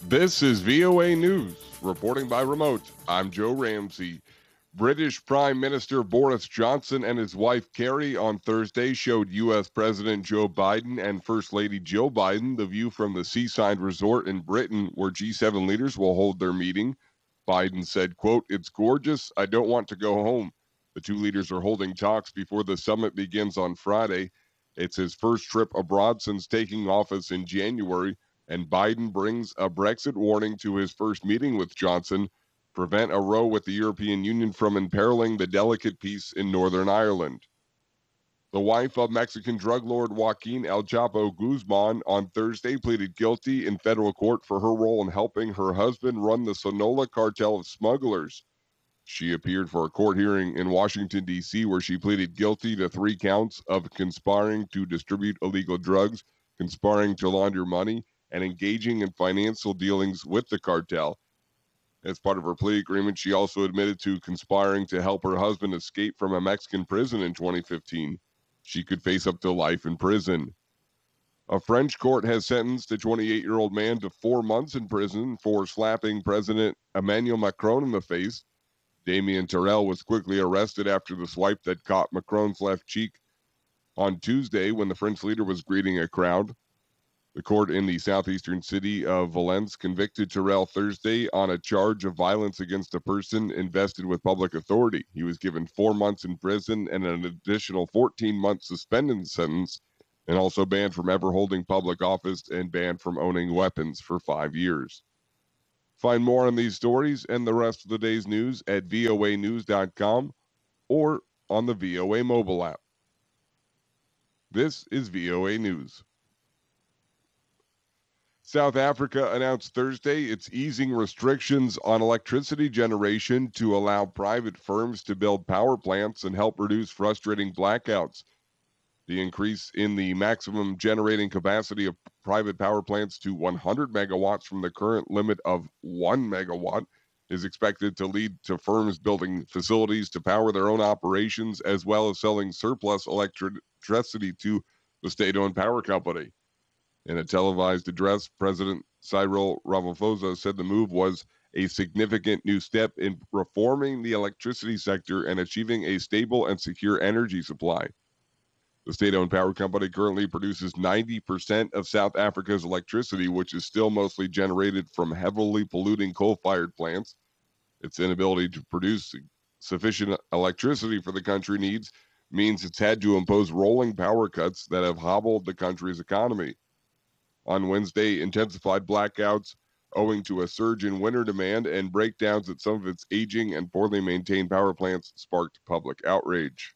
This is VOA News, reporting by remote. I'm Joe Ramsey. British Prime Minister Boris Johnson and his wife Carrie on Thursday showed U.S. President Joe Biden and First Lady Jill Biden the view from the seaside resort in Britain where G7 leaders will hold their meeting. Biden said, quote, "It's gorgeous. I don't want to go home." The two leaders are holding talks before the summit begins on Friday. It's his first trip abroad since taking office in January, and Biden brings a Brexit warning to his first meeting with Johnson, prevent a row with the European Union from imperiling the delicate peace in Northern Ireland. The wife of Mexican drug lord Joaquin El Chapo Guzman on Thursday pleaded guilty in federal court for her role in helping her husband run the Sonora cartel of smugglers. She appeared for a court hearing in Washington, D.C., where she pleaded guilty to 3 counts of conspiring to distribute illegal drugs, conspiring to launder money, and engaging in financial dealings with the cartel. As part of her plea agreement, she also admitted to conspiring to help her husband escape from a Mexican prison in 2015. She could face up to life in prison. A French court has sentenced a 28-year-old man to 4 months in prison for slapping President Emmanuel Macron in the face. Damien Terrell was quickly arrested after the swipe that caught Macron's left cheek on Tuesday when the French leader was greeting a crowd. The court in the southeastern city of Valence convicted Terrell Thursday on a charge of violence against a person invested with public authority. He was given 4 months in prison and an additional 14-month suspended sentence, and also banned from ever holding public office and banned from owning weapons for 5 years. Find more on these stories and the rest of the day's news at voanews.com or on the VOA mobile app. This is VOA News. South Africa announced Thursday it's easing restrictions on electricity generation to allow private firms to build power plants and help reduce frustrating blackouts. The increase in the maximum generating capacity of private power plants to 100 megawatts from the current limit of 1 megawatt is expected to lead to firms building facilities to power their own operations, as well as selling surplus electricity to the state-owned power company. In a televised address, President Cyril Ramaphosa said the move was a significant new step in reforming the electricity sector and achieving a stable and secure energy supply. The state-owned power company currently produces 90% of South Africa's electricity, which is still mostly generated from heavily polluting coal-fired plants. Its inability to produce sufficient electricity for the country needs means it's had to impose rolling power cuts that have hobbled the country's economy. On Wednesday, intensified blackouts owing to a surge in winter demand and breakdowns at some of its aging and poorly maintained power plants sparked public outrage.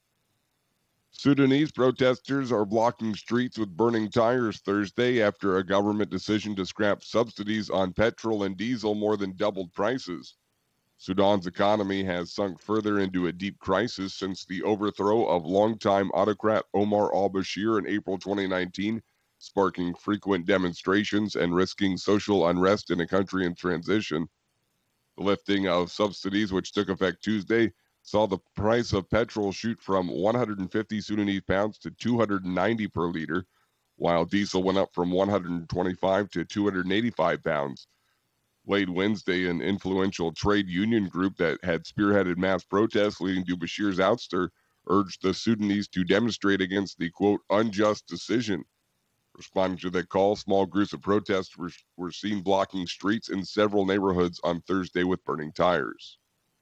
Sudanese protesters are blocking streets with burning tires Thursday after a government decision to scrap subsidies on petrol and diesel more than doubled prices. Sudan's economy has sunk further into a deep crisis since the overthrow of longtime autocrat Omar al-Bashir in April 2019, sparking frequent demonstrations and risking social unrest in a country in transition. The lifting of subsidies, which took effect Tuesday, saw the price of petrol shoot from 150 Sudanese pounds to 290 per liter, while diesel went up from 125 to 285 pounds. Late Wednesday, an influential trade union group that had spearheaded mass protests leading to Bashir's ouster urged the Sudanese to demonstrate against the, quote, unjust decision. Responding to that call, small groups of protesters were seen blocking streets in several neighborhoods on Thursday with burning tires.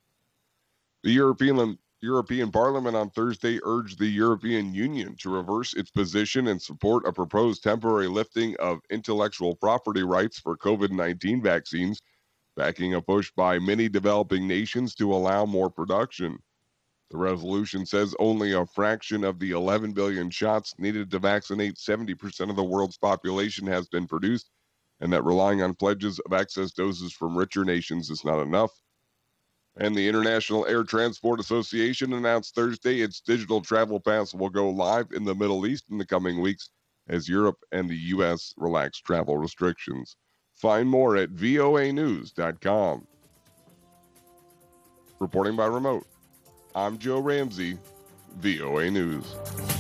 The European Parliament on Thursday urged the European Union to reverse its position and support a proposed temporary lifting of intellectual property rights for COVID-19 vaccines, backing a push by many developing nations to allow more production. The resolution says only a fraction of the 11 billion shots needed to vaccinate 70% of the world's population has been produced, and that relying on pledges of excess doses from richer nations is not enough. And the International Air Transport Association announced Thursday its digital travel pass will go live in the Middle East in the coming weeks as Europe and the U.S. relax travel restrictions. Find more at voanews.com. Reporting by remote, I'm Joe Ramsey, VOA News.